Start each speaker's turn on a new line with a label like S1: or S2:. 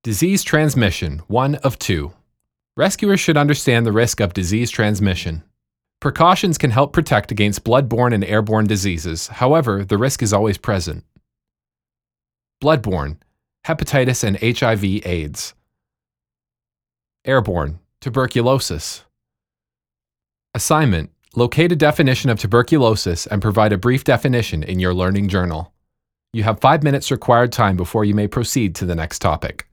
S1: Disease transmission, 1 of 2. Rescuers should understand the risk of disease transmission. Precautions can help protect against bloodborne and airborne diseases, however, the risk is always present. Bloodborne, hepatitis and HIV/AIDS. Airborne, tuberculosis. Assignment: locate a definition of tuberculosis and provide a brief definition in your learning journal. You have 5 minutes required time before you may proceed to the next topic.